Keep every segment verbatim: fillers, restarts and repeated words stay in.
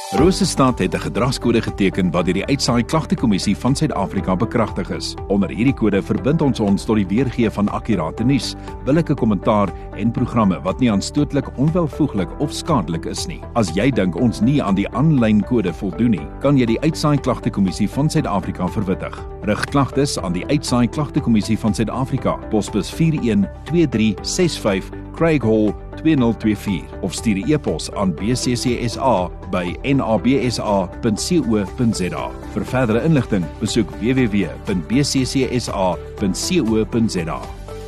Rosestad het 'n gedragskode geteken wat deur die Uitsaai Klagtekommissie van Suid-Afrika bekragtig is. Onder hierdie kode verbind ons ons tot die weergee van akkurate nuus, billike kommentaar en programme wat nie aanstootlik, onwelvoeglik of skadelik is nie. As jy dink ons nie aan die aanlyn kode voldoen nie, kan jy die Uitsaai Klagtekommissie van Suid-Afrika verwittig. Rig klagtes aan die Uitsaai Klagtekommissie van Suid-Afrika, posbus vier een twee drie ses vyf, Craig Hall twee nul twee vier of stuur 'n e-pos aan b c c s a by n a b s a punt co punt z a. Vir verdere inligting, besoek w w w punt b c c s a punt co punt z a.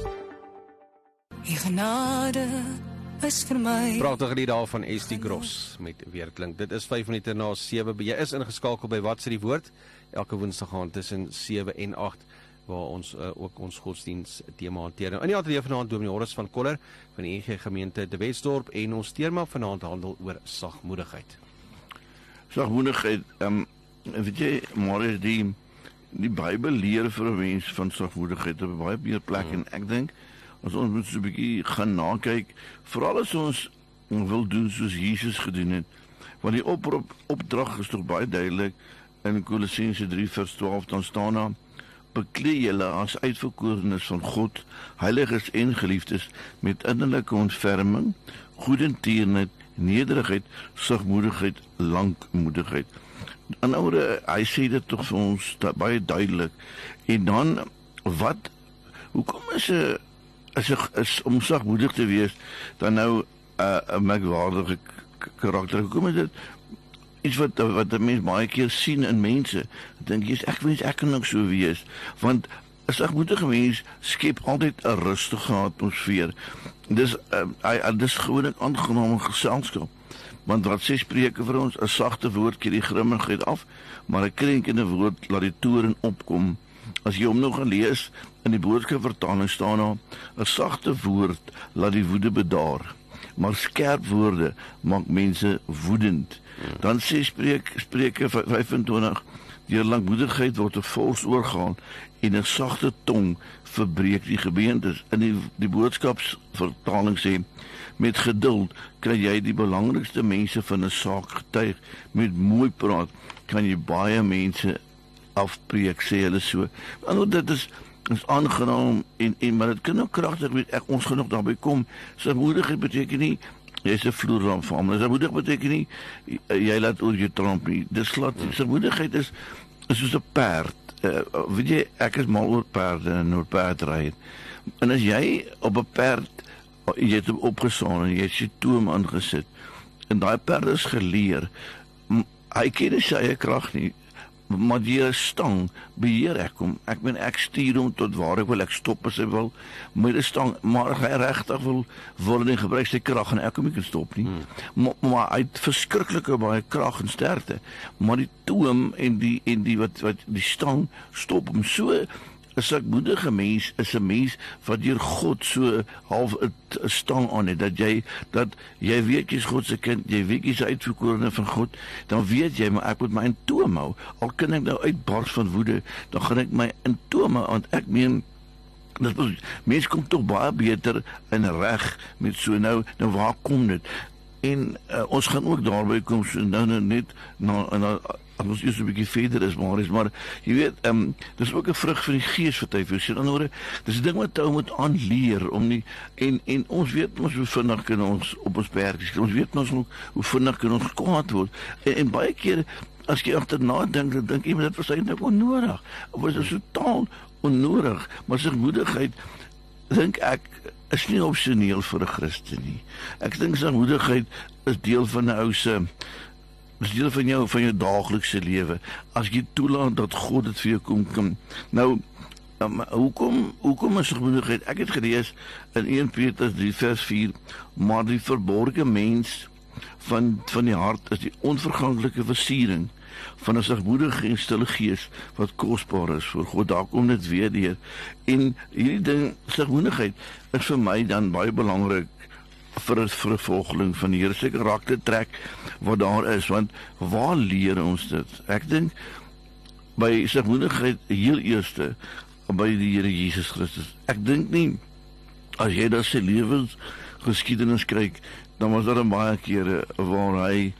Die genade is vir my. Pragtige lied daar van Estie Gross met Weerklink. Dit is vyf minute na sewe. Jy is ingeskakel by Wat sê die woord? Elke woensdag aand tussen sewe en agt. Waar ons uh, ook ons godsdienst thema hanteer. Nou, in die ateljee vanaand Dominee Horus van Koller van die N G gemeente De Wetsdorp en ons thema vanaand handel oor sagmoedigheid. Sagmoedigheid, um, weet jy, maar is die, die Bybel leer vir 'n mens van sagmoedigheid op baie meer plek hmm. en ek dink, as ons moet so 'n bietjie gaan nakyk, veral as ons wil doen soos Jesus gedoen het, want die oproep, opdrag is toch baie duidelik in Kolossense drie vers twaalf, dan staan daar, beklee julle as uitverkorenes van God, heiliges en geliefdes, met innerlike ontferming, goedertierenheid, nederigheid, sagmoedigheid, lankmoedigheid. En oude, hy sê dit toch vir ons baie duidelik. En dan, wat, hoekom is, a, is, a, is om sagmoedig te wees, dan nou uh, 'n merkwaardige karakter, hoekom is dit, iets wat, wat 'n mens baie keer sien in mense, dink jy, ek wens ek kan ook so wees, want 'n sagmoedige mens skep altyd 'n rustige atmosfeer. Dis uh, hy dis gewoonlik aangename geselskap. Want wat sê Spreuke vir ons, 'n sagte woord keer die grimmigheid af, maar 'n krenkende woord laat die toorn opkom. As jy hom nog gaan lees, in die Boodskapvertaling staan daar, 'n sagte woord laat die woede bedaar, maar skerp woorde maak mense woedend. Dan sê Spreuke, Spreuke vyf en twintig, deur lankmoedigheid word 'n vors oorgaan en 'n sagte tong verbreek die gebeentes. In die, die Boodskapsvertaling sê, met geduld kan jy die belangrikste mense van 'n saak getuig. Met mooi praat kan jy baie mense afbreek, sê hulle so. Nou, dit is is aangenaam en, en maar dit kan ook kragtig wees. Ek ons gaan nog daarby kom. Sagmoedigheid beteken nie jy is 'n vloerramp van hom. Sagmoedig beteken nie jy laat oor jou tramp nie. Dis glad. Sagmoedigheid is is soos 'n perd. Uh, weet jy, ek is mal oor perde en oor perdry. En as jy op 'n perd jy het hom opgesaan en jy het sy toom aangesit en daai perd is geleer, hy ken nie sy eie krag nie, maar die stang beheer ek hom. Ek meen ek stuur hom tot waar ek wil, ek stop as hy wil, met die stang, maar hy regtig wil wil nie gebruik sy krag en ek hom nie kan stop nie. Hmm. Maar, maar hy het verskriklike baie krag en sterkte, maar die toom en die en die wat wat die stang stop hom. So 'n sagmoedige mens is 'n mens wat deur God so half 'n stang aan het, dat jy dat jy weet jy's God se kind, jy weet jy's uitverkorene van God, dan weet jy, maar ek moet my in toom hou. Al kan ek nou uitbars van woede, dan gaan ek my in toom hou, want ek meen dat mens kom tog baie beter en reg met so nou, nou waar kom dit? En uh, ons gaan ook daarby kom, so nou, nou net na, na as ons eers 'n bietjie verder is, maar is maar jy weet, ehm um, dis ook 'n vrug van die gees wat hy vir sê. Dan hoor, dis 'n ding wat ou moet aanleer om nie en en ons weet mos hoe vinnig kan ons op ons perkies. Ons weet mos hoe, hoe vinnig kan ons kwaad word. En, en baie keer as jy agterna dink, dan dink jy maar dit was eintlik onnodig. Of is dit totaal onnodig? Maar sagmoedigheid dink ek is nie opsioneel vir 'n Christen nie. Ek dink sagmoedigheid is deel van 'n ou se is deel van jou, van jou daaglikse lewe, as jy toelaat dat God dit vir jou kom kom. Nou, um, hoekom, hoekom is sagmoedigheid? Ek het gelees in Eerste Petrus drie vers vier, maar die verborgde mens van, van die hart is die onverganklike versiering van 'n sagmoedige en stille gees, wat kosbaar is vir God. Daar kom dit weer deur. En hierdie ding, sagmoedigheid, is vir my dan baie belangrik, vir 'n vir 'n volgeling van die Here, se karaktertrek wat daar is, want waar leer ons dit? Ek dink by sagmoedigheid heel eerste by die Here Jesus Christus. Ek dink nie as jy dan sy lewensgeskiedenis kyk, dan was daar baie kere waar hy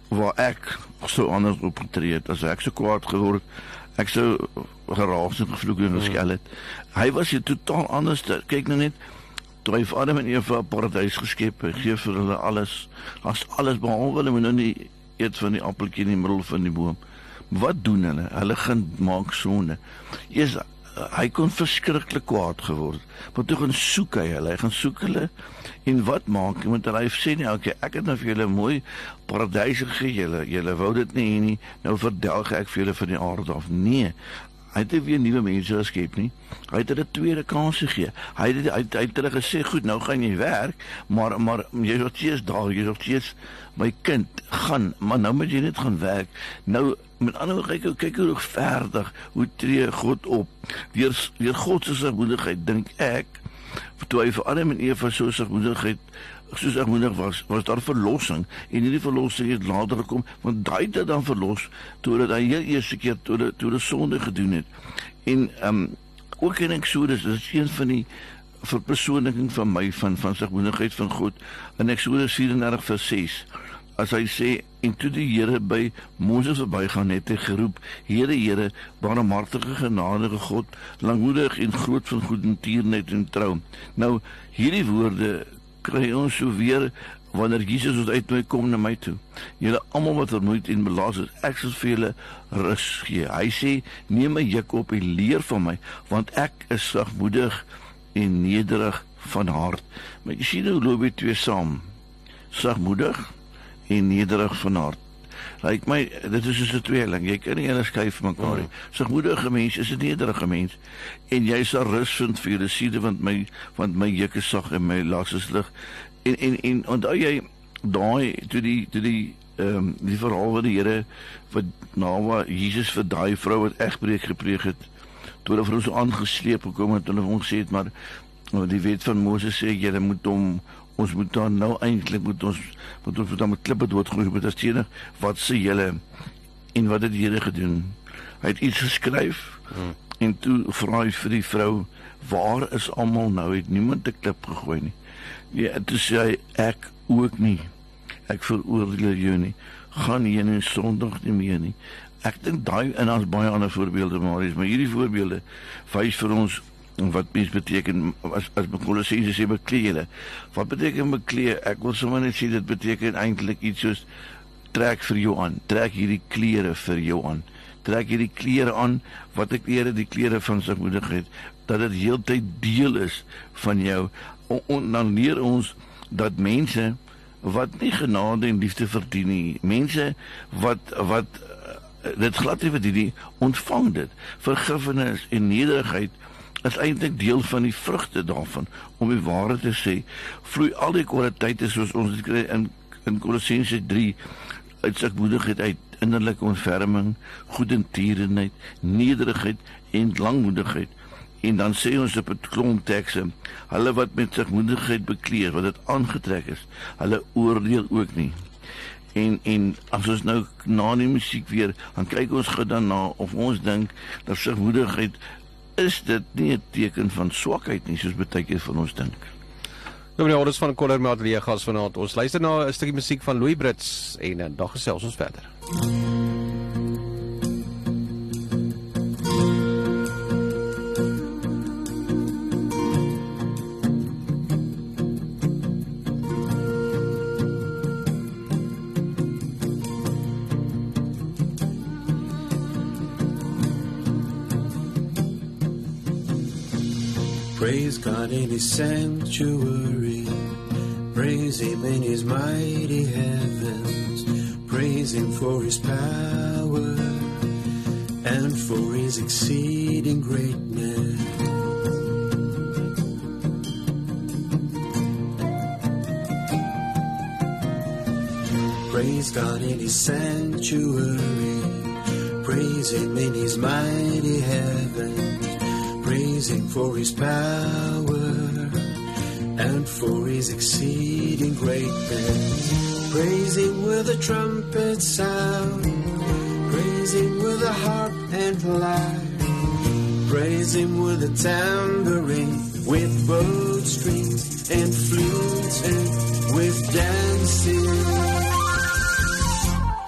waar ek so anders opgetree het, as ek so kwaad geword, ek so geraas en gevloek en geskel het. Hy was hier totaal anders. Kyk nou net, toe hy vir Adam en Eva 'n paradys geskep, hy gee vir hulle alles, as alles behalwe hulle moet nou nie eet van die appeltjie in die middel van die boom. Wat doen hulle? Hulle gaan maak sonde. Eers hy kon verskriklik kwaad geword. Maar toe gaan soek hy hulle, hy gaan soek hulle. En wat maak hy? Want hy sê nie, okay, ek het nou vir julle mooi paradys gegee, julle, julle wou dit nie, nie, nou verdelg ek vir julle van die aarde af. Nee, hy het weer nuwe mense geskep nie. Hy het hulle 'n tweede kans gegee. Hy het hy, hy het hulle gesê, goed, nou gaan jy werk, maar maar jy sal steeds daar, jy sal steeds my kind gaan, maar nou moet jy net gaan werk. Nou met ander woorde, kyk, kyk hoe regverdig, hoe tree God op. Deur deur God se sagmoedigheid dink ek, toe hy vir Adam en Eva so sagmoedigheid soos sagmoedig was, was daar verlossing. En hierdie verlossing het later gekom, want hy het dan verlos toe dat hy heel eerste keer toe die, toe die sonde gedoen het. En um, ook in Exodus, dit is een van die verpersoonliking van my, van, van sagmoedigheid van God, in Exodus vierendertig vers ses, as hy sê, en toe die Here by Moses verbygaan het, hy geroep, Here, Here, barmhartige, genadige God, langmoedig en groot van goedertierenheid en trou. Nou, hierdie woorde kry ons so weer, wanneer Jesus ons uit my kom na my toe. Julle almal wat vermoeid en belas is, ek sal vir julle rus gee. Hy sê, neem my juk op en leer van my, want ek is sagmoedig en nederig van hart. Maar jy sien hoe loop die twee saam, sagmoedig en nederig van hart. Lyk my, dit is soos 'n tweeling, jy kan nie hulle skei vir mekaar nie. Sagmoedige mens is 'n nederige mens, en jy sal rus vind vir julle siele, want my, want my juk is sag en my las is lig. En, en, en onthou jy, daai, toe die, toe die, um, die verhaal wat die Here, wat na waar Jesus vir daai vrou wat egbreek gepleeg het, toe hulle vir hom so aangesleep gekom het, hulle hom gesê het, maar die wet van Moses sê, julle moet hom, ons moet dan nou eintlik moet ons moet ons dan met klippe doodgooi met as tenig, wat sê julle, en wat het die Here gedoen? Hy het iets geskryf, hmm. en toe vra hy vir die vrou, waar is almal nou? Het niemand 'n klip gegooi nie. Ja, toe sê hy, ek ook nie. Ek veroordeel jou nie. Gaan heen en sondig nie meer nie. Ek dink daai, en ons baie ander voorbeelde, Marius, maar hierdie voorbeelde wys vir ons wat mens beteken, as, as Kolossense sê, bekleed. Wat beteken bekleed? Ek wil sommer net sê, dit beteken eintlik iets soos, trek vir jou aan, trek hierdie klere vir jou aan, trek hierdie klere aan, wat ek klere, die klere van sagmoedigheid, dat dit heeltyd deel is van jou, en dan leer ons, dat mense, wat nie genade en liefde verdien nie, mense, wat, wat, dit glad nie verdien nie, ontvang dit, vergifnis en nederigheid, is eintlik deel van die vrugte daarvan, om die waarheid te sê, vloei al die kwaliteite soos ons dit kry in, in Kolossense drie, uit sagmoedigheid, uit innerlike ontferming, goedertierenheid, nederigheid en langmoedigheid. En dan sê ons op het klomp tekste, hulle wat met sagmoedigheid bekleed, wat het aangetrek is, hulle oordeel ook nie. En, en as ons nou na die musiek weer, dan kyk ons gou dan na, of ons dink, dat sagmoedigheid, is dit nie 'n teken van swakheid nie, soos baie keer van ons dink. Nou meneer, ons van Koller Matelier gas vanaand. Ons luister na 'n stukkie musiek van Louis Brits en uh, dan gesels ons verder. Praise God in His sanctuary, praise Him in His mighty heavens, praise Him for His power and for His exceeding greatness. Praise God in His sanctuary, praise Him in His mighty heavens, praise Him for His power and for His exceeding greatness. Praise Him with a trumpet sound, praise Him with a harp and lyre, praise Him with a tambourine, with bowed strings and flutes and with dancing.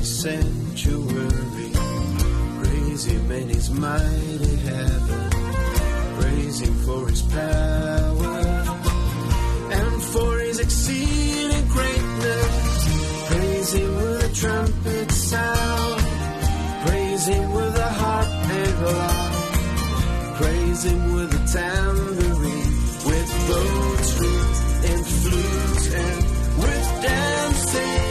his sanctuary. Praise him in his mighty heaven. Praise him for his power and for his exceeding greatness. Praise him with a trumpet sound. Praise him with a harp and a lyre. Praise him with a tambourine, with bow strings and flutes and with dancing.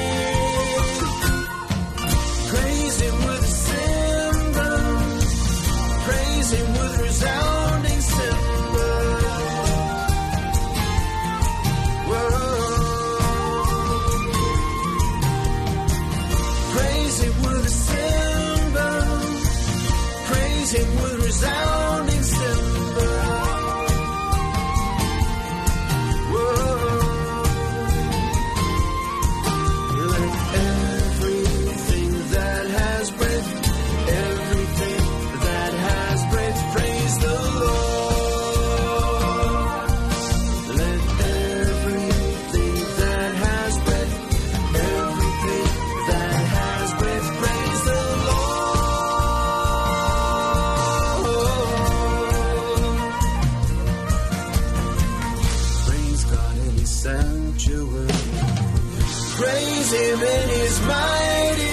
Praise him with cymbals. Praise him with resounding cymbals. Whoa. Praise him with the cymbals. Praise him with resounding cymbals. Praise him in his mighty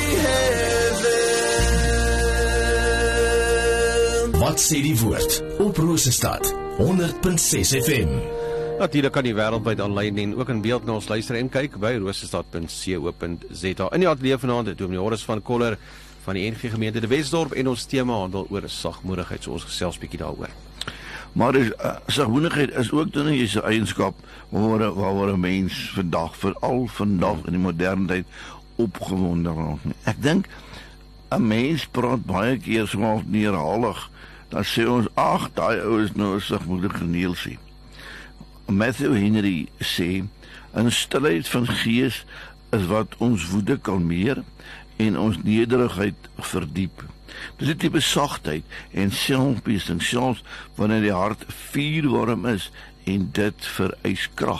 heaven. Wat sê die woord op Rosestad honderd punt ses F M. Natuurlik kan die wêreldwyd aanlyn en ook in beeld na ons luister en kyk by rosestad punt co punt za. In die ateljee vanaand Dominee Horus van Koller van die N G gemeente de Wesdorp en ons tema handel oor sagmoedigheid, so ons gesels bietjie daaroor. Maar is, uh, sagmoedigheid is ook dan nie 'n eienskap waaroor waaroor 'n mens vandag, veral vandag in die moderne tyd, opgewonde raak nie. Ek dink 'n mens praat baie keer so neerhalig, dan sê ons, ag, daai ou is nou 'n sagmoedige neelsie. Matthew Henry sê, 'n stilheid van gees is wat ons woede kalmeer en ons nederigheid verdiep. Dis 'n tipe sagtheid en selfbeheersing, selfs wanneer die hart vuurwarm is en dit vereis krag.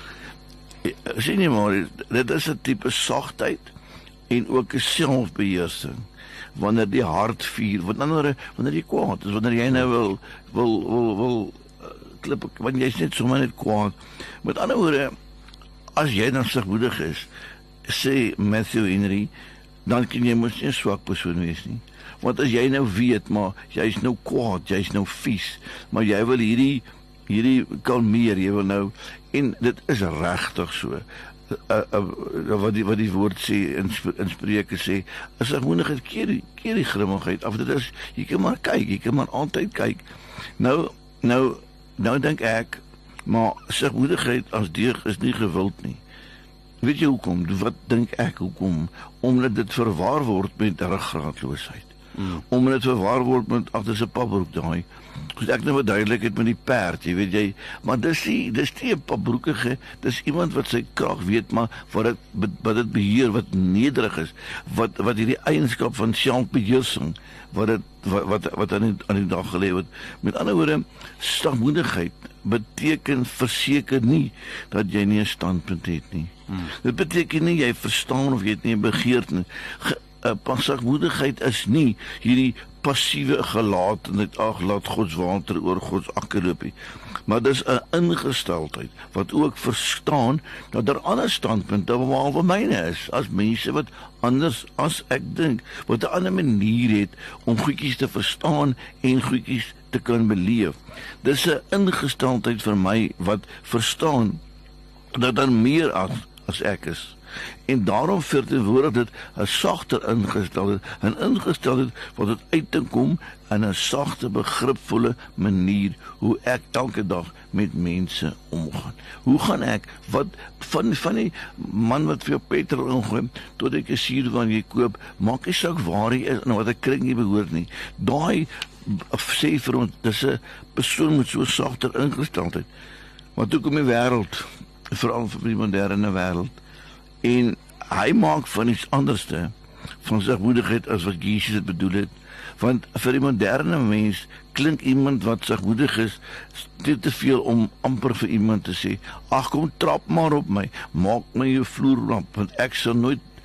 Sien jy maar, dit is 'n tipe sagtheid en ook 'n selfbeheersing wanneer die hart vuur, wanneer wanneer jy kwaad is, wanneer jy nou wil wil wil wil klip, wanneer jy is net sommer net kwaad. Met ander woorde, as jy dan sagmoedig is, sê Matthew Henry, dan kan jy mos nie 'n swak persoon wees nie. Want as jy nou weet, maar jy's nou kwaad, jy's nou vies, maar jy wil hierdie hierdie kalmeer, jy wil nou, en dit is regtig so. Uh, uh, wat die wat die woord sê in, in Spreuke sê, is sagmoedigheid keer die keer die grimmigheid af. Dit is, jy kan maar kyk, jy kan maar altyd kyk. Nou nou nou dink ek, maar sagmoedigheid as deeg is nie gewild nie. Weet jy hoekom? Wat dink ek hoekom? Omdat dit verwar word met ruggraatloosheid. Mm. Omdat dit verwar word met agter se papbroek daai. Goed, ek nou verduidelik het met die perd, jy weet jy, maar dis nie, dis nie 'n papbroekige, dis iemand wat sy krag weet, maar wat dit wat dit beheer, wat nederig is, wat wat hierdie eienskap van selfbeheersing, wat dit wat wat, wat aan die, aan die dag gelê word. Met ander woorde, sagmoedigheid beteken verseker nie dat jy nie 'n standpunt het nie. Hmm. Dit beteken nie jy verstaan of jy het nie 'n begeerte nie. Uh, sagmoedigheid is nie hierdie passiewe gelaatheid, ag, laat God se water oor God se akker loop nie. Maar dis 'n ingesteldheid wat ook verstaan dat daar ander standpunte behalwe myne is, as mense wat anders as ek dink, wat 'n ander manier het om goedjies te verstaan en goedjies te kan beleef. Dis 'n ingesteldheid vir my wat verstaan dat daar meer as as ek is. En daarom verteenwoordig dit 'n sagter ingesteldheid, 'n ingesteldheid wat dit uit te kom in 'n sagte, begripvolle manier hoe ek elke dag met mense omgaan. Hoe gaan ek wat van van die man wat vir jou petrol ingooi tot ek 'n suur van jy koop, maak nie saak waar hy is en wat 'n kring jy behoort nie. Daai sê vir ons, dis 'n persoon met so sagter ingesteldheid. Maar toe kom die wêreld, veral vir die moderne wêreld, en hy maak van iets anderste van sagmoedigheid as wat Jesus dit bedoel het. Want vir die moderne mens klink iemand wat sagmoedig is dit te veel om amper vir iemand te sê, ag kom trap maar op my, maak my jou vloer lamp, want ek sal nooit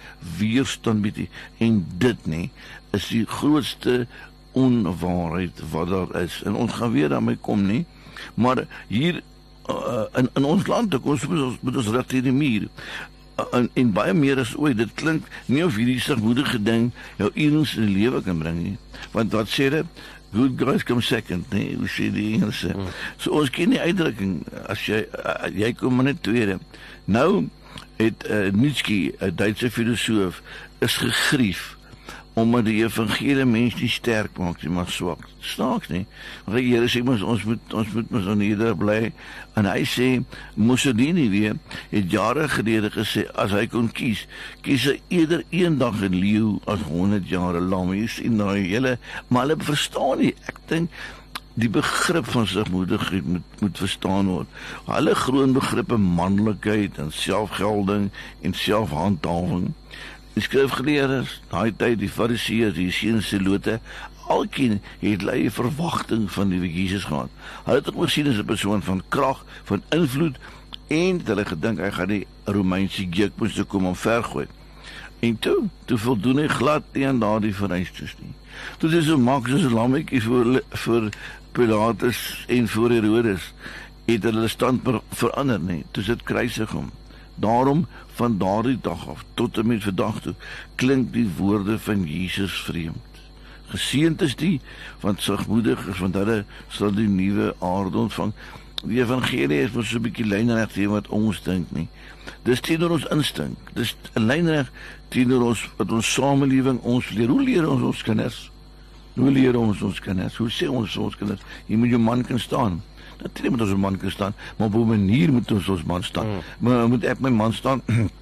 weerstand bied nie. En dit nie, is die grootste onwaarheid wat daar is. En ons gaan weer daarmee kom nie, maar hier uh, in, in ons land, ons moet ons, ons recht hier die muur, En, en baie meer as ooit, dit klink nie of hierdie sagmoedige ding jou eens in die lewe kan bring nie. Want wat sê dit? Good guys come second, nee, hoe sê die Engelse. Mm. So ons ken die uitdrukking, as jy, uh, jy kom maar net tweede. Nou het uh, Nietzsche, 'n Duitse filosoof, is gegrief omdat die evangelie mens nie sterk maak nie, maar swak. Snaaks nie. Want die Here sê ons ons moet ons moet ons neder bly. En hy sê Mussolini weer het jare gelede gesê as hy kon kies, kies hy eerder een dag 'n leeu as honderd jare lam. Jy sien nou hele, maar hulle verstaan nie. Ek dink die begrip van sagmoedigheid moet moet verstaan word. Hulle groot begrippe manlikheid en selfgelding en selfhandhawing. Die skrifgeleerdes, daai tyd die fariseërs, die seenselote, alkeen het hulle verwagting van die Jesus gehad. Hulle het ook gesien as 'n persoon van krag, van invloed, en hulle gedink hy gaan die Romeinse juk moes kom om vergooi. En toe, toe voldoen hy glad nie aan daardie vereistes nie. Toe is so maak soos 'n lammetjie vir vir Pilatus en voor Herodes, het hulle stand verander nie. Toe sit kruisig hom. Daarom van daardie dag af tot en met vandag toe klink die woorde van Jesus vreemd. Geseënd is die want sagmoedig is, want hulle sal die nuwe aarde ontvang. Die evangelie is mos so 'n bietjie lynreg teen wat ons dink nie. Dis teenoor ons instink. Dis 'n lynreg teenoor ons wat ons samelewing ons leer. Hoe leer ons ons kinders? Hoe leer ons ons kinders? Hoe sê ons ons kinders? Jy moet jou man kan staan. Natuurlik moet ons 'n man kan staan, maar op 'n manier moet ons ons man staan. Mm. Maar moet ek my man staan?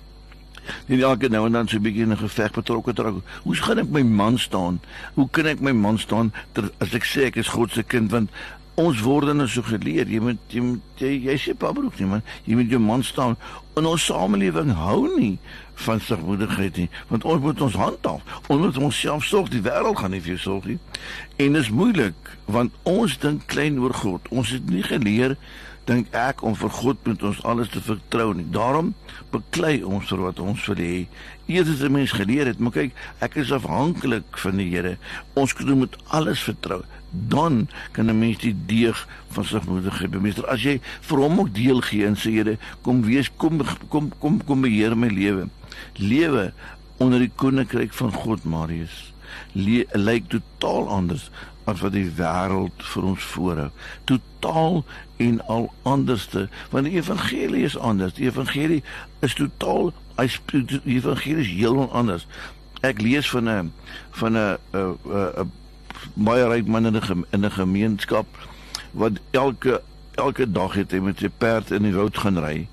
Nie elke nou en dan so 'n bietjie in 'n geveg betrokke trek. Hoe gaan ek my man staan? Hoe kan ek my man staan ter, as ek sê ek is God se kind? Want ons word dan so geleer. Jy moet jy moet, jy, jy sê pabroek nie man. Jy moet jou man staan. En ons samelewing hou nie van sagmoedigheid nie, want ons moet ons handhaaf. Ons moet onsself sorg. Die wêreld gaan nie vir jou sorg nie. En dit is moeilik want ons dink klein oor God. Ons het nie geleer, dink ek, om vir God met ons alles te vertrou nie. Daarom beklei ons vir wat ons wil hê. Eers as 'n mens geleer het, maar kyk, ek is afhanklik van die Here. Ons kan met alles vertrou. Dan kan 'n mens die deeg van sagmoedigheid bemeester. As jy vir hom ook deel gee en sê, Here, kom wees, kom kom kom kom beheer my lewe. Lewe onder die koninkryk van God, Marius, lyk totaal anders as wat die wêreld vir ons voorhou. Totaal en al anderste, want die evangelie is anders. Die evangelie is totaal, die evangelie is heel anders. Ek lees van 'n van 'n 'n baie ryk man in 'n in 'n gemeenskap wat elke elke dag het hy met sy perd in die woud gaan ry.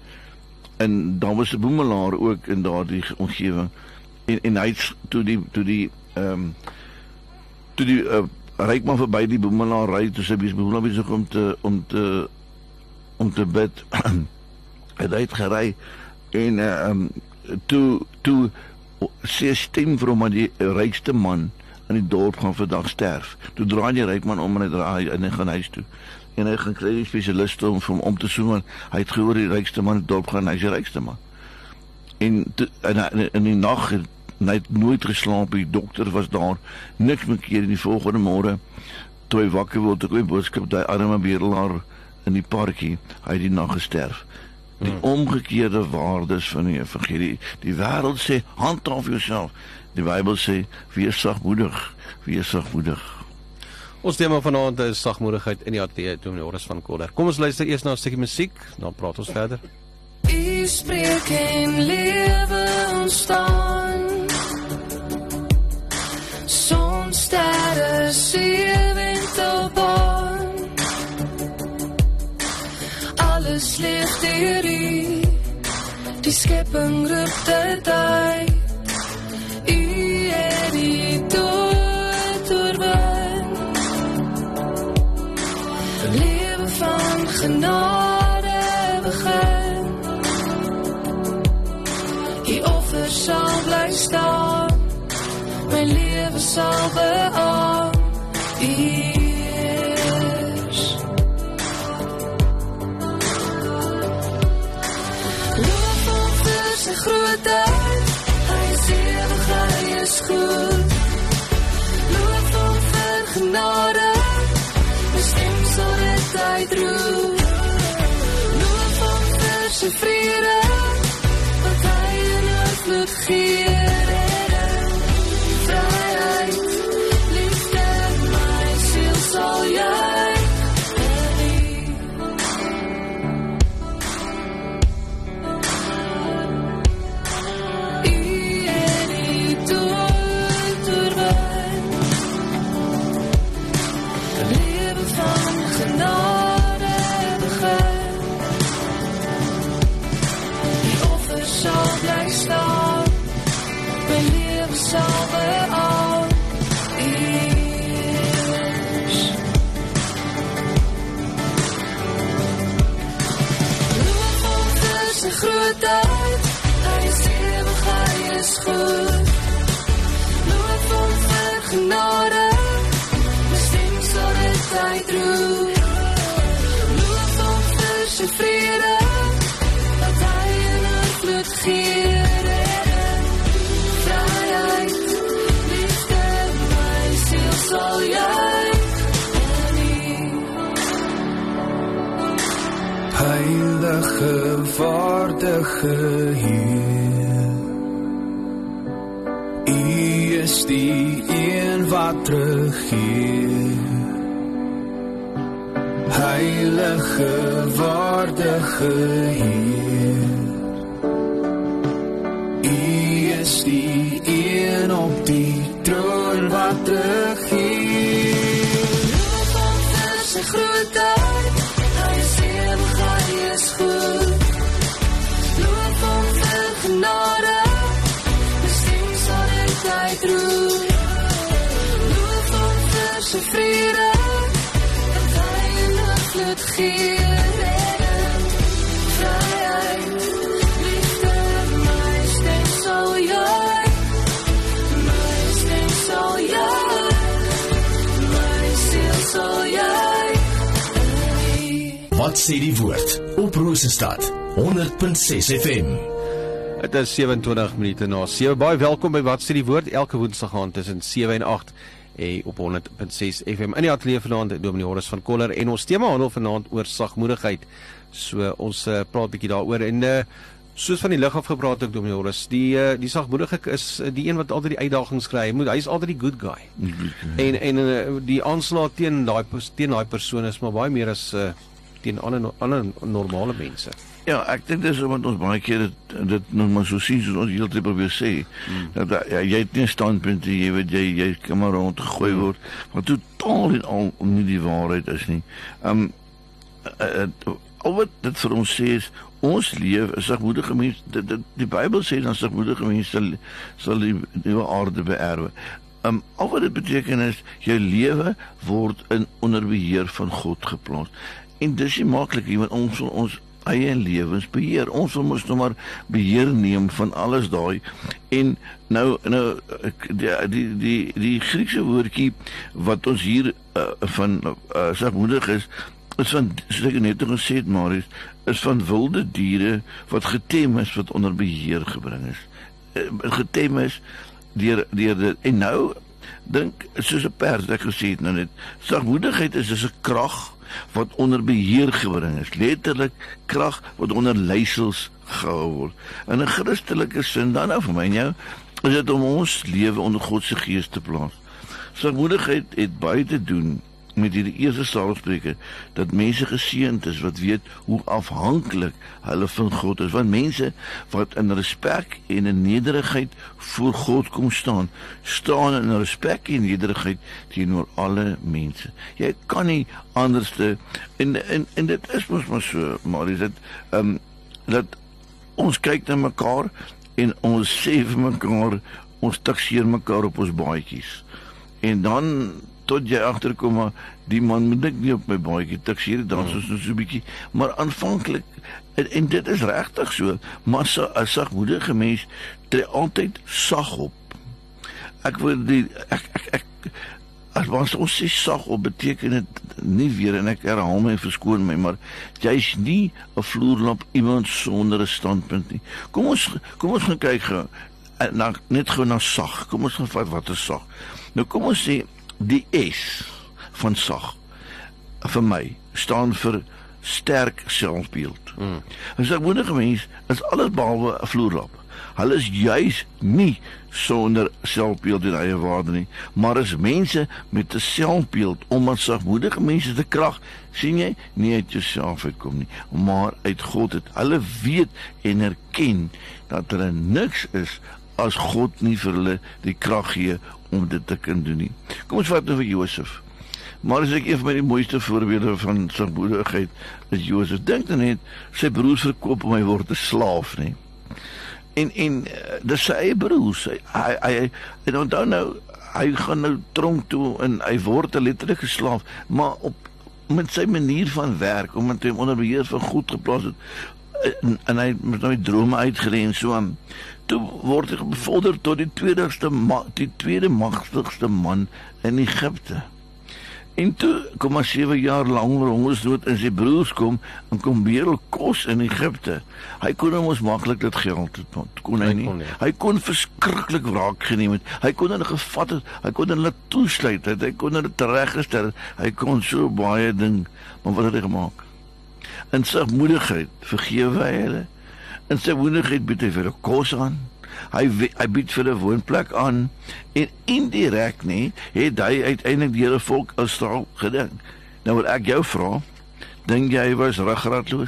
En daar was 'n boemelaar ook in daardie omgewing. En en hy toe die toe die ehm um, toe die uh, ryk man verby die boemelaar ry, toe sy boemelaar besig om te om te om te bid. Hy het gery en ehm um, toe toe sê stem vir hom dat die rykste man in die dorp gaan vandag sterf. Toe draai die ryk man om en hy draai en hy gaan huis toe. En hy gaan kry die spesialiste om vir hom om te soen, want hy het gehoor die rykste man in die dorp gaan, hy is die rykste man. En to, in, in die nag het hy het nooit geslaap, die dokter was daar, niks meer keer in die volgende môre, toe hy wakker word, ek weet boodskap, die arme bedelaar in die parkie, hy het die nag gesterf. Die hmm. omgekeerde waardes van die evangelie. Die wêreld sê, handhaaf jouself. Die Bybel sê, wees sagmoedig, wees sagmoedig. Ons tema vanaand is sagmoedigheid in die ateljee, Dominee Horus van Kolder. Kom ons luister eers na 'n stukkie musiek, dan praat ons verder. U spreek en lewe ontstaan, son, sterre, see, wind op baan, alles ligt deur U, die skepping roep dit uit. U het die dood oorwin, lewe van genade begin. Die offer sal bly staan, my lewe sal beaam eers. Loof op vir sy grootheid, hy is hier. is goed. Loof hom vir genade, my stem sal dit uitroep. Loof hom vir sy vrede, wat hy in oorvloed gee. Vryheid, liefde, my siel sal jy staan, my lewe sal beaal eers. Loof hom vir sy grootheid, hy is ewig, hy is goed. Loof hom vir genade, my stem sal dit uitroep. Loof hom vir sy vrede, dat hy in oorvloed gee. Sal jy heilige, waardige Heer, U is die een wat terugkeer. Heilige, waardige Heer, U is die een op die troon wat terugkeer. Loof hom vir sy grootheid, hy is ewig, hy is goed. Loof hom vir genade, my stem sal dit uitroep. Loof hom vir sy vrede, dat hy in oorvloed gee. Vryheid, liefde, my stem sal jy Wat sê die woord op Rosestad honderd punt ses F M. Het is sewe-en-twintig minute na sewe. Baie welkom by Wat sê die woord, elke woensdag aand tussen sewe en agt eh, op honderd punt ses F M. In die ateljee vanaand Dominee Horus van Koller en ons tema handel vanaand oor sagmoedigheid. So ons uh, praat 'n bietjie daaroor en uh, soos van die lig af gepraat ook, Dominee Horus, die uh, die sagmoedige is uh, die een wat altyd die uitdagings kry. Hy moet hy is altyd die good guy. En en uh, die aanslag teen daai teen daai persoon is maar baie meer as uh, teen ander ander normale mense. Ja, ek dink dis wat ons baie keer dit, dit nog maar so sien, soos ons heeltyd probeer sê, hmm. dat ja, jy het nie 'n standpunt, jy weet, jy, jy kan maar rondgegooi hmm. word, wat totaal en al nie die waarheid is nie. Um, uh, uh, al wat dit vir ons sê is, ons leef, is sagmoedige mense, die, die, die Bybel sê, dan sagmoedige mense sal, sal die nuwe aarde beerwe. Um, al wat dit beteken is, jou lewe word in onder beheer van God geplaas. En dis nie maklik nie, want ons ons eie lewens beheer. Ons moet nou maar beheer neem van alles daai. En nou nou die die die, die Griekse woordjie wat ons hier uh, van uh, sagmoedig is, is van, soos ek net gesê het, Marius, is van wilde diere wat getem is, wat onder beheer gebring is. Uh, getem is deur deur dit. En nou dink soos 'n perd, ek gesê het nou net, sagmoedigheid is is 'n krag wat onder beheer gebring is, letterlik krag wat onder leiersels gehou word. In 'n Christelike sin dan nou vir my en jou, is dit om ons lewe onder God se gees te plaas. Sagmoedigheid het baie te doen met hierdie eerste saalspreker, dat mense geseënd is wat weet hoe afhanklik hulle van God is, want mense wat in respek en in nederigheid voor God kom staan, staan in respek en nederigheid teenoor alle mense. Jy kan nie anders te, en, en, en dit is mos maar so, maar is dit, um, dat ons kyk na mekaar en ons sê vir mekaar, ons takseer mekaar op ons baadjies, en dan tot jy agterkom, maar die man moet ek nie op my baadjie takseer, dan soos so 'n bietjie, maar aanvanklik, en, en dit is regtig so, maar so 'n sagmoedige mens tree altyd sag op. Ek wil die ek ek, ek as ons sê sag op, beteken dit nie weer, en ek herhaal my, verskoon my, maar jy is nie 'n vloerlamp, iemand sonder 'n standpunt nie. Kom ons kom ons gaan kyk gou. nou, net gou na sag. Kom ons gaan vat wat is sag. Nou kom ons sê die S van sag vir my staan vir sterk selfbeeld. Mm. 'n sagmoedige mens is alles behalwe 'n vloerlap. Hulle is juis nie sonder selfbeeld en eie waarde nie, maar is mense met 'n selfbeeld, omdat sagmoedige mense se krag, sien jy, nie uit jouself uitkom nie, maar uit God het. Hulle weet en erken dat hulle niks is as God nie vir hulle die krag gee om dit te kan doen nie. Kom ons vat nou vir Josef. Maar as ek een van my die mooiste voorbeelde van sagmoedigheid is Josef. Dink dan net, sy broers verkoop hom, hy word 'n slaaf, nie? En en dis sy eie broers. Hy hy en onthou nou, hy gaan nou tronk toe en hy word 'n letterlike slaaf, maar op met sy manier van werk, omdat hy hom onder beheer van God geplaas het, en, en hy met nou die drome uitgelê en so aan. Toe word hy bevorder tot die tweedigste die tweede magtigste man in Egipte. En toe kom maar sewe jaar lang hongersnood en sy broers kom en kom bedel kos in Egipte. Hy kon hom ons maklik dit geld het, kon hy nie. Hy kon verskriklik wraak geneem het. Hy kon hulle gevat het, hy kon hulle toesluit het, hy kon hulle tereggestel het, hy kon so baie ding, maar wat het hy gemaak? In sagmoedigheid vergewe hy hulle. In sagmoedigheid bied hy vir hulle kos aan. Hy, hy bied vir 'n woonplek aan en indirek nie, het hy uiteindelik die hele volk Israel gedink. Nou wil ek jou vra, dink jy hy was ruggraatloos?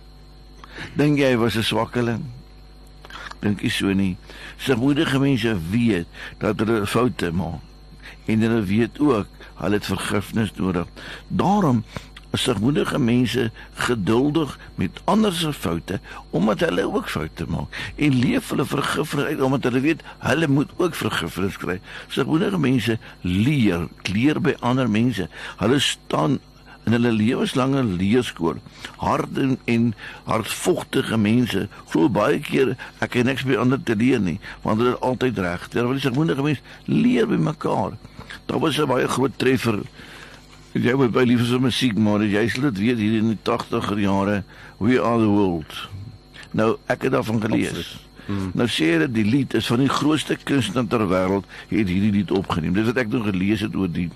Dink jy hy was 'n swakkeling? Dink jy so nie? Sagmoedige mense weet dat hulle foute maak en hulle weet ook hulle het vergifnis nodig. Daarom is sagmoedige mense geduldig met ander se foute, omdat hulle ook foute maak, en leef hulle vergifnis uit, omdat hulle weet, hulle moet ook vergifnis kry. Sagmoedige mense leer, leer by ander mense, hulle staan in hulle lewenslange leerskool, hard en, en hardvochtige mense, glo baie keer, ek het niks by ander te leer nie, want hulle is altyd reg, terwyl die sagmoedige mense leer by mekaar. Daar was 'n baie groot treffer. Jy moet baie lief is vir musiek, maar jy sal dit weet hier in die tachtiger jare, We Are the World. Nou, ek het daarvan gelees. Hmm. Nou sê hulle, die lied is van die grootste kunstenaar ter wêreld, het hierdie lied opgeneem. Dis wat ek nog gelees het oor die.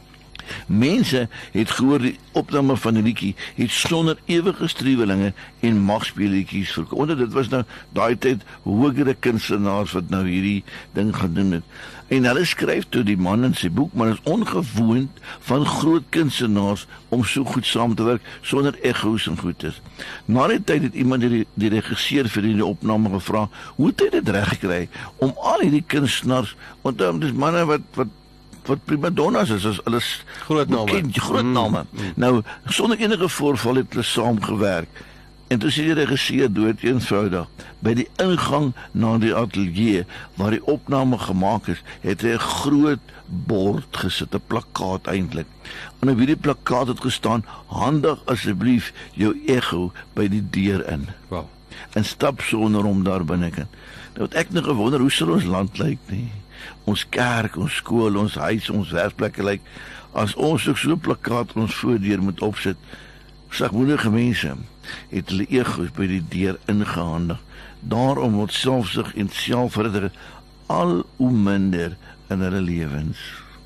Mense het gehoor die opname van die liedjie, het sonder ewige struwelinge en magspeletjies verkoop. Onder dit was nou daai tyd hogere kunstenaars wat nou hierdie ding gedoen het. En hulle skryf toe die man in sy boek, maar is ongewoond van groot kunstenaars om so goed saam te werk sonder egos en goedes. Na die tyd het iemand die, die regisseur vir die opname gevra, hoe het hy dit reg gekry om al hierdie kunstenaars, want um, dis manne wat wat wat prima donnas is, is alles groot name. Groot name. Mm, mm. Nou, sonder enige voorval het hulle saamgewerk. En toe sê die regisseur dood eenvoudig, by die ingang na die ateljee, waar die opname gemaak is, het hy 'n groot bord gesit, 'n plakkaat eintlik. En op hierdie plakkaat het gestaan, handig asseblief jou ego by die deur in. Wow. En stap sonder om daar binne kan. Nou het ek nog gewonder, hoe sal ons land lyk nie? Ons kerk, ons skool, ons huis, ons werkplekke lyk, as ons ook so 'n plakkaat ons voordeur moet opsit. Sagmoedige mense het hulle egos by die deur ingehandig. Daarom word selfsug en selfverder al hoe minder in hulle lewens.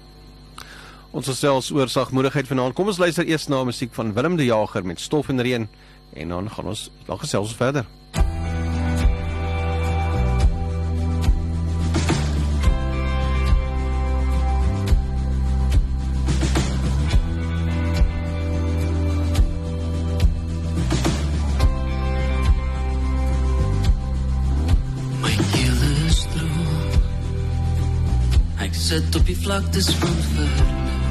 Ons gesels oor sagmoedigheid vanaand. Kom ons luister eers na musiek van Willem de Jager met Stof en Reën, en dan gaan ons dan gesels ons verder. Sit op die vlaktes van ver,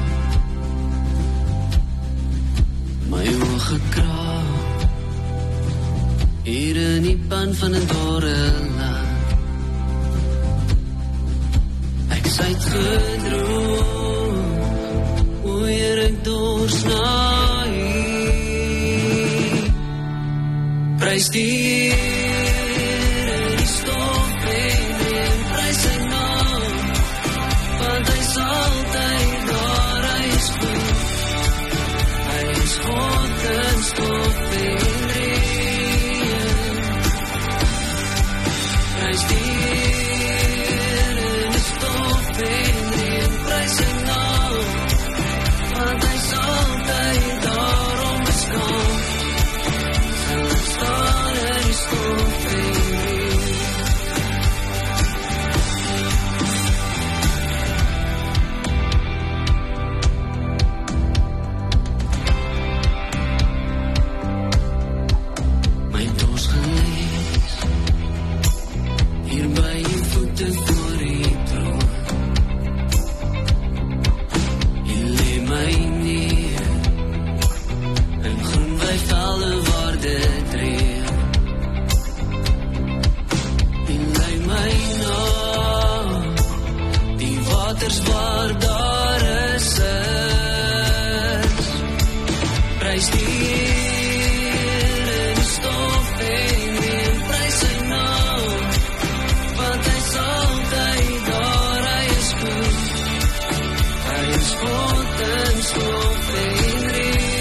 my oog gekraak hier in die pan van 'n dorre land. Ek sit gedroom hoe ek doorsnaai, prys die Here, die stof en prys sy naam, want hy is altyd daar, hy is goed, hy is God en stof en reën, prys die voete voor die troon. U lê my neer in groen weivelde waar dit reën. U lei my na die waters waar daar is is. Prys die Here in die stof en die prys sy naam, want hy is altyd daar, hy is goed. Hy is God in stof en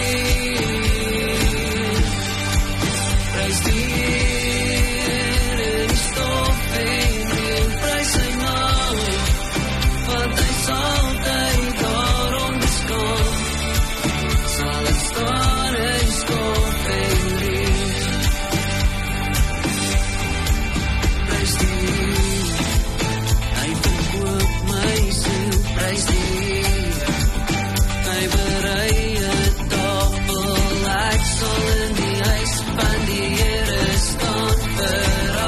reën. Prys die Here in die stof en reën, prys sy naam, want hy is altyd daar onbeskaamd. Sal ek staan in die stof en reën. Prys die Here, hy verkoop my siel, prys die Here, hy berei 'n tafel, ek sal in die huis van die Here staan vir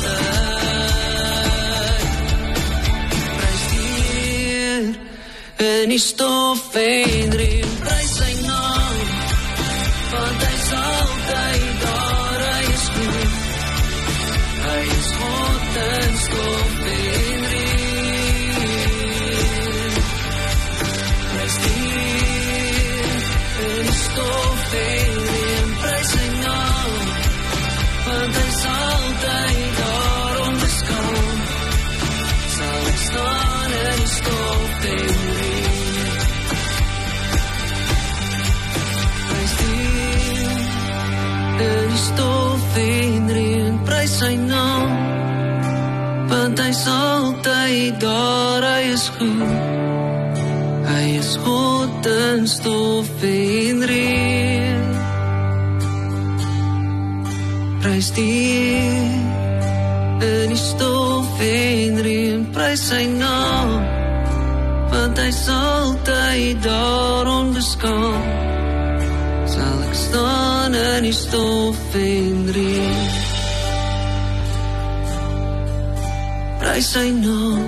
altyd. Prys die Here in die stof en reën, prys sy naam, want hy is altyd daar, hy is goed. Hy is God in stof en reën. Prys die Here in die stof en reën, prys sy naam, want hy is altyd daar onbeskaamd. Sal ek staan in die stof en reën. Prys die Here in die stof en reën, prys sy naam, want hy is altyd daar, hy is goed. Hy is God in stof en reën. Prys die Here in die stof en reën, prys sy naam, want hy is altyd daar onbeskaamd. Sal ek staan in die stof en reën. Prys sy naam,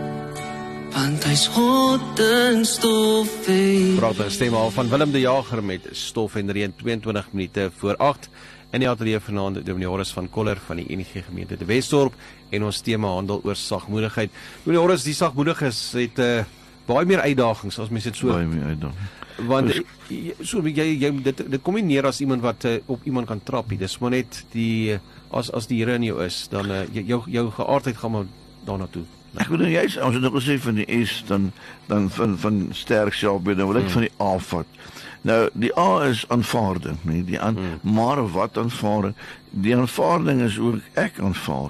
want hy is God in stof en Praat 'n stem al van Willem de Jager met Stof en Reën, tweeëntwintig minute voor agt. In die ateljee vanaand Dominee Horus van Koller van die N G gemeente te Wesdorp en ons tema handel oor sagmoedigheid. Dominee Horus, die sagmoediges het uh, baie meer uitdagings as mens dit so. Baie meer uitdagings. Want jy, so jy, jy dit, dit kom nie neer as iemand wat uh, op iemand kan trap nie. Dis maar net die as as die Here in jou is, dan uh, jou jou geaardheid gaan maar daarna toe. Ek bedoel jy as ons het nog gesê van die S dan dan van van sterk selfbeeld, dan wil ek hmm. van die A vat. Nou die A is aanvaarding, nee, die aan hmm. maar wat aanvaarding? Die aanvaarding is ook ek aanvaar.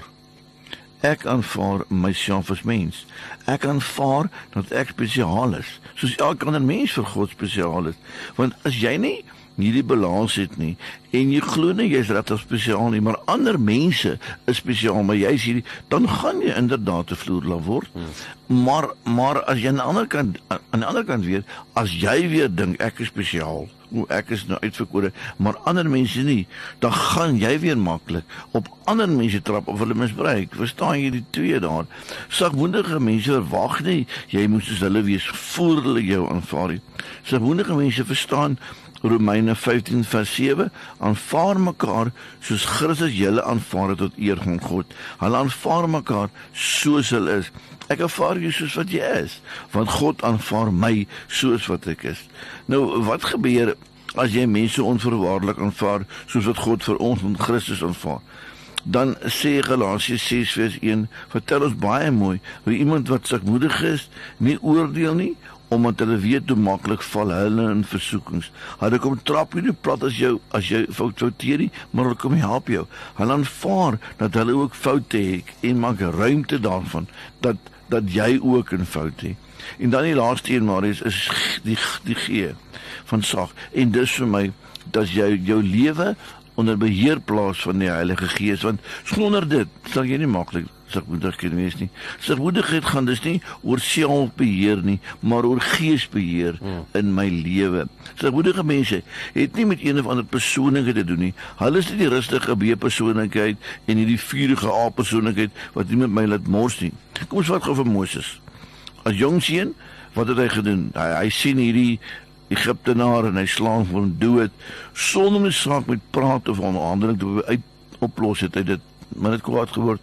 Ek aanvaar myself as mens. Ek aanvaar dat ek spesiaal is, soos elke ander mens vir God spesiaal is. Want as jy nie hierdie balans het nie, en jy glo nie jy is regtig spesiaal nie, maar ander mense is spesiaal, maar jy is hierdie, dan gaan jy inderdaad 'n vloerlaap word. Hmm. Maar maar as jy aan die ander kant aan die ander kant weer, as jy weer dink ek is spesiaal, hoe ek is nou uitverkore, maar ander mense nie, dan gaan jy weer maklik op ander mense trap of hulle misbruik. Verstaan jy die twee daar? Sagmoedige mense verwag nie jy moet soos hulle wees voor hulle jou aanvaar nie. Sagmoedige mense verstaan Romeine vyftien vers sewe, aanvaar mekaar soos Christus julle aanvaar het tot eer van God. Hulle aanvaar mekaar soos hulle is. Ek aanvaar jou soos wat jy is, want God aanvaar my soos wat ek is. Nou, wat gebeur as jy mense onvoorwaardelik aanvaar soos wat God vir ons en Christus aanvaar? Dan sê Galasiërs ses vers een, vertel ons baie mooi, hoe iemand wat sagmoedig is, nie oordeel nie, omdat hulle weet hoe maklik val hulle in versoekings. Hulle kom trap jy nie plat as jou, as jy fout fouteer nie, maar hulle kom help jou. Hulle aanvaar dat hulle ook foute het en maak ruimte daarvan, dat, dat jy ook 'n fout het. En dan die laaste een, maar is, is die, die G van sag. En dis vir my, dat jy jou lewe onder beheer plaas van die Heilige Gees, want sonder dit sal jy nie maklik sagmoedigheid wees nie. Sagmoedigheid gaan dus nie oor selfbeheer nie, maar oor geesbeheer hmm. in my lewe. Sagmoedige mense het nie met een of ander persoonlikheid te doen nie. Hulle is nie die rustige B-persoonlikheid en nie die vurige A-persoonlikheid wat nie met my laat mors nie. Kom ons vat gou vir Moses. As jong seun, wat het hy gedoen? Hy, hy sien hierdie Egiptenaar en hy slaan vir hom dood, sonder om die saak met praat of onderhandeling te uit oplos het hy dit, maar het kwaad geword.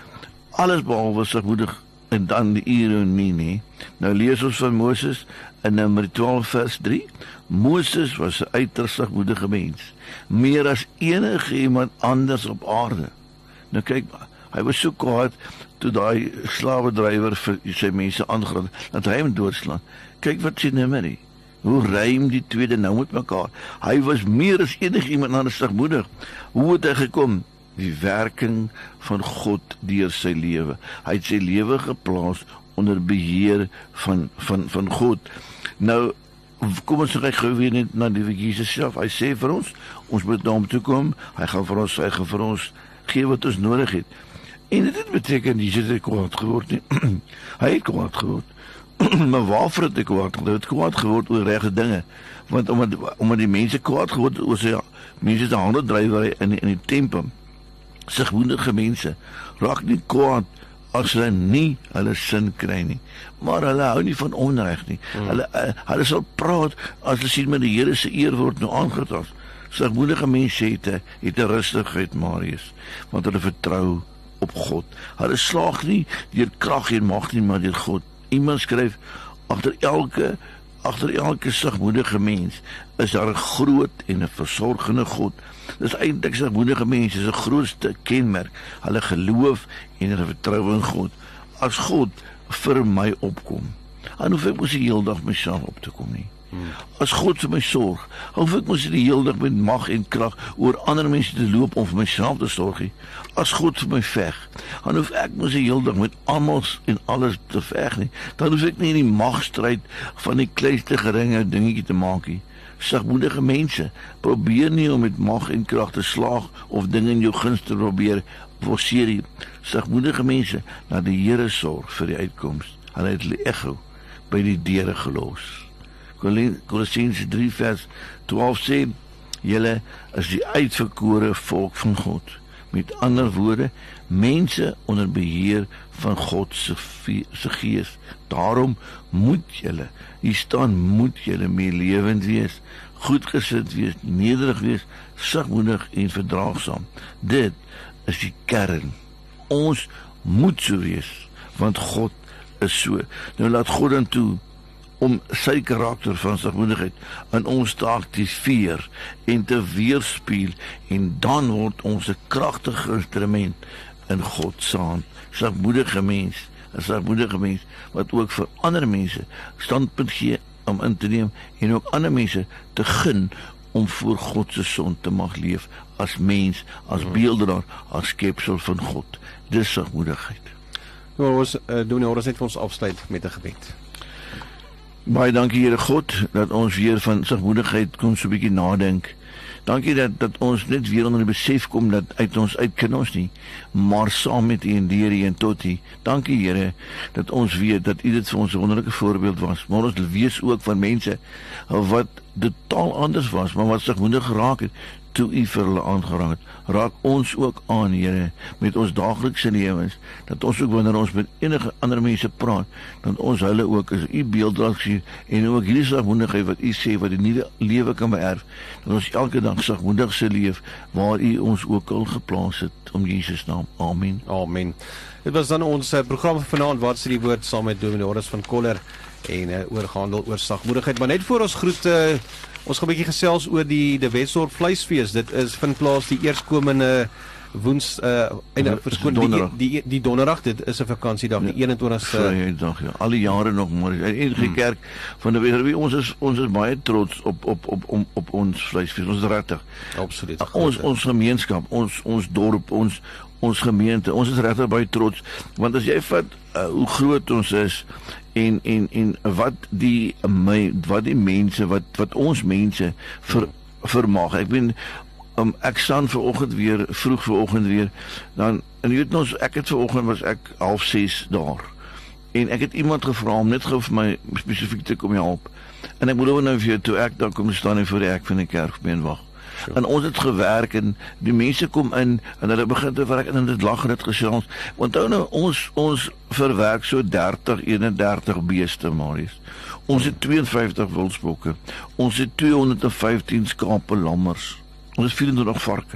Alles behalwe sagmoedig en dan die ironie nie. Nou lees ons van Moses in Numeri twaalf vers drie. Moses was 'n uiters sagmoedige mens, meer as enige iemand anders op aarde. Nou kyk, hy was so kwaad toe daai slawedrywer vir sy mense aangerand dat hy hom doodslaan. Kyk wat sê Numeri. Hoe rym die tweede nou met mekaar? Hy was meer as enige iemand anders sagmoedig. Hoe het hy gekom? Die werking van God deur sy lewe. Hy het sy lewe geplaas onder beheer van van van God. Nou kom ons kyk gou weer net na die Jesus self. Hy sê vir ons, ons moet na hom toe kom. Hy gaan vir ons, hy gaan vir ons gee wat ons nodig het. En dit beteken nie dat hy kwaad geword nie. Hy het kwaad geword. Maar waarvoor het hy kwaad geword? Hy het kwaad geword oor regte dinge. Want omdat omdat die mense kwaad geword oor sy mense se hande drywer in die, in die tempel. Sagmoedige mense raak nie kwaad as hulle nie hulle sin kry nie, maar hulle hou nie van onreg nie. Hmm. Hulle uh, hulle sal praat as hulle sien met die Here se eer word nou aangetast. Sagmoedige mense het 'n het 'n rustigheid, Marius, want hulle vertrou op God. Hulle slaag nie deur krag en mag nie, maar deur God. Iemand skryf agter elke agter elke sagmoedige mens is daar 'n groot en 'n versorgende God. Dis eintlik sagmoedige mense is 'n grootste kenmerk. Hulle geloof en hulle vertrou in God. As God vir my opkom, dan hoef ek mos nie heeldag myself op te kom nie. Hmm. As God vir my sorg, hoef ek mos nie die hele dag met mag en krag oor ander mense te loop om vir myself te sorg nie. As God vir my veg, dan hoef ek mos die hele dag met almal en alles te veg nie. Dan hoef ek nie in die magstryd van die kleinste geringe dingetjie te maak nie. Sagmoedige mense probeer nie om met mag en krag te slaag of dinge in jou guns te probeer forceer nie. Sagmoedige mense laat die Here sorg vir die uitkoms. Hulle het die echo by die deure gelos. Kolossense drie vers twaalf sê, julle is die uitverkore volk van God. Met ander woorde, mense onder beheer van God se se gees. Daarom moet julle, hier staan moet julle meelewend wees, goedgesind wees, nederig wees, sagmoedig en verdraagsaam. Dit is die kern. Ons moet so wees, want God is so. Nou laat God dan toe om sy karakter van sagmoedigheid in ons te aktiveer en te weerspieël, en dan word ons 'n kragtige instrument in God se hand. Sagmoedige mens, 'n sagmoedige mens wat ook vir ander mense standpunt gee om in te neem en ook ander mense te gun om voor God se son te mag leef as mens, as beeldenaar, as skepsel van God. Dis sagmoedigheid. Nou ons uh, doen nou ons net vir ons afsluit met 'n gebed. Baie dankie Here God dat ons weer van sagmoedigheid kon so 'n bietjie nadink. Dankie dat dat ons net weer onder die besef kom dat uit ons uit kan ons nie, maar saam met U en deur U en tot U. Dankie Here dat ons weet dat U dit vir ons 'n wonderlike voorbeeld was. Maar ons weet ook van mense wat totaal anders was, maar wat sagmoedig geraak het toe U vir hulle aangeraak het. Raak ons ook aan, Here, met ons daaglikse lewens, dat ons ook wanneer ons met enige ander mense praat, dat ons hulle ook as U beelddraers sien en ook hierdie sagmoedigheid wat U sê wat die nuwe lewe kan beerf, dat ons elke dag sagmoedig se leef waar U ons ook al geplaas het om Jesus naam. Amen. Amen. Dit was dan ons uh, program vir vanaand wat sê die woord saam met Dominee Horus van Koller en uh, oor gehandel oor sagmoedigheid. Maar net voor ons groet uh, ons gaan 'n bietjie gesels oor die die Wesdorp vleisfees. Dit is vind plaas die eerskomende woens uh en verskoon die, die die donderdag. Dit is 'n vakansiedag, die eenentwintigste Vrydag, ja. Al die jare nog maar. En die kerk van die Wesdorp, ons is ons is baie trots op op op op, op ons vleisfees. Ons is regtig. Absoluut. Ons ons gemeenskap, ons ons dorp, ons ons gemeente. Ons is regtig baie trots want as jy vat uh, hoe groot ons is en en en wat die my wat die mense wat wat ons mense ver, vermag. Ek weet um, ek staan vanoggend weer vroeg vanoggend weer dan en jy weet ons ek het vanoggend was ek half ses daar. En ek het iemand gevra om net gou vir my spesifiek te kom help. En ek moet nou vir jou toe ek dan kom staan en voor die hek van die kerk mee wag. Sure. En ons het gewerk en die mense kom in en hulle begin te werk en dit lag en dit gesels. Onthou nou ons ons verwerk so dertig, eenendertig beeste, Marius. Ons het twee en vyftig wildsbokke. Ons het tweehonderd en vyftien skape lammers. Ons het vierentwintig varke.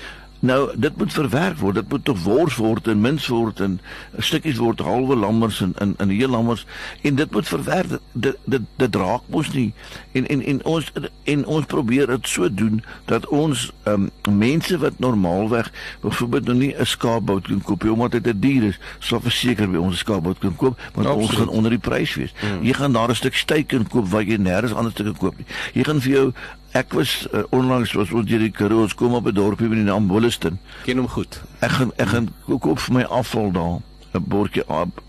Nou, dit moet verwerk word, dit moet toch wors word en mins word en stukkies word, halwe lammers en, en, en heel lammers, en dit moet verwerk, dit, dit, dit raak ons nie, en, en, en, ons, en ons probeer het so doen, dat ons um, mense wat normaalweg, bijvoorbeeld nog nie een skaapbout kan koop, omdat dit een dier is, sal verseker by ons een skaapbout kan koop, want Absoluut. Ons gaan onder die prijs wees. Hmm. Jy gaan daar een stuk steak kan koop, waar jy nergens anders te kan koop nie. Jy gaan vir jou Ek was uh, onlangs was ons deur die Karoo, ons kom op 'n dorpie met die naam Wolliston. Ken hom goed. Ek gaan ek gaan koop vir my afval daar, 'n bordjie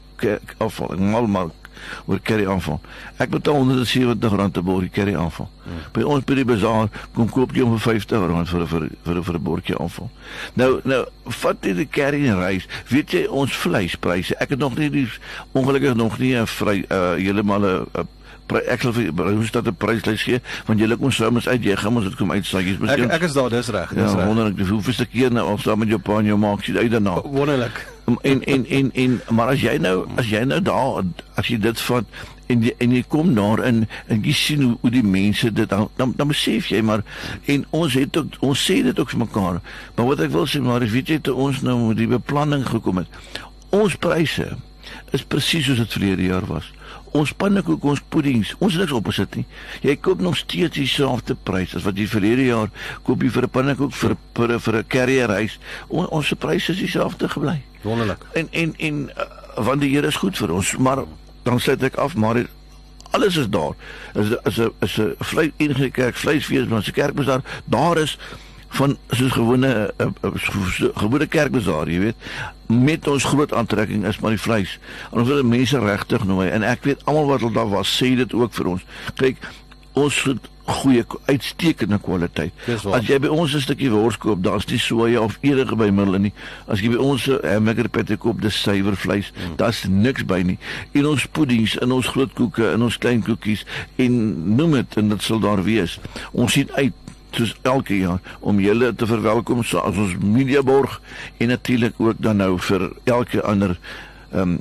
afval, en malmark oor carry afval. Ek betaal honderd en sewentig rand 'n bordjie carry afval. Hmm. By ons by die bazaar kom koop jy hom vir vyftig rand vir vir vir vir 'n bordjie afval. Nou nou vat jy die carry en reis. Weet jy ons vleispryse? Ek het nog nie die ongelukkig nog nie 'n vry uh, heeltemal 'n uh, ek sal vir ons dat 'n pryslys gee, want julle kom soms uit, jy gaan ons dit kom uitsaai. Ek ek is daar, dis reg, dis ja, reg. Wonderlik, hoeveelste keer nou al saam met jou pa en jou ma, ek sien uit daarna. Wonderlik. En en en en maar as jy nou as jy nou daar as jy dit vat en jy, en jy kom daar in en jy sien hoe, hoe die mense dit dan dan, dan besef jy maar en ons het ook ons sê dit ook vir mekaar. Maar wat ek wil sê maar is weet jy toe ons nou met die beplanning gekom het. Ons pryse is presies soos dit verlede jaar was. Ons pannekoek, ons puddings, ons niks opgesit nie. Jy koop nog steeds dieselfde prys as wat jy verlede jaar koop jy vir 'n pannekoek vir vir vir 'n carrier reis. On, ons pryse is dieselfde gebly. Wonderlik. En en en uh, want die Here is goed vir ons, maar dan sluit ek af, maar alles is daar. Is is 'n is 'n vleis enige kerk vleisfees, maar 'n kerk is daar. Daar is van soos gewone uh, uh, gewone kerkbazaar, jy weet, met ons groot aantrekking is maar die vleis. En ons wil mense regtig nooi en ek weet almal wat al daar was sê dit ook vir ons. Kyk, ons het goeie uitstekende kwaliteit. As jy by ons 'n stukkie wors koop, daar's nie soja of enige bymiddel nie. As jy by ons 'n hamburger patty koop, dis suiwer vleis. Mm. Daar's niks by nie. En ons puddings, en ons groot koeke, en ons klein koekies en noem dit en dit sal daar wees. Ons sien uit soos elke jaar, om julle te verwelkom so as ons mediaborg, en natuurlik ook dan nou vir elke ander um,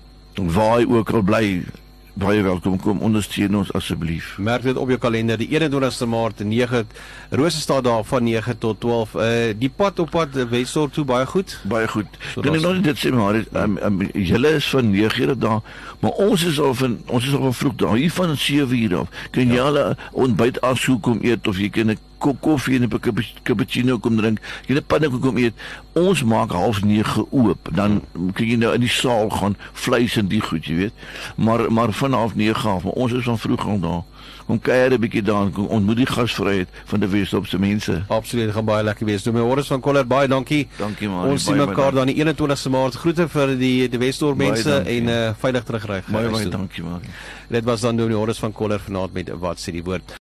waar hy ook al bly, baie welkom, kom ondersteun ons asseblief. Merk dit op jou kalender, die eenentwintigste Maart, nege, Rosestad daar van nege tot twaalf, uh, die pad op pad Wesdorp toe, baie goed? Baie goed. So kan ek nog nie dit sê, maar um, um, julle is van nege uur daar, maar ons is al van, ons is al van vroeg daar, hier van sewe uur af, kan ja. jy al ontbyt aansoek kom eet, of jy kan 'n kop koffie en 'n cappuccino kom drink, jy 'n pannekoek kom eet, ons maak half nege oop, dan kan jy nou in die saal gaan, vleis en die goed, jy weet, maar, maar van half nege af, maar ons is van vroeg al daar, kom kuier 'n bietjie daar, kom ontmoet die gasvryheid van die Wesdorpse mense. Absoluut, dit gaan baie lekker wees. Dominee Horus van Coller, baie dankie. Dankie man. Ons sien mekaar dan die eenentwintigste Maart, groete vir die, die Wesdorp mense en uh, veilig terugry. Baie baie dankie man. Dit was dan Dominee Horus van Coller vanaand met Wat sê die woord.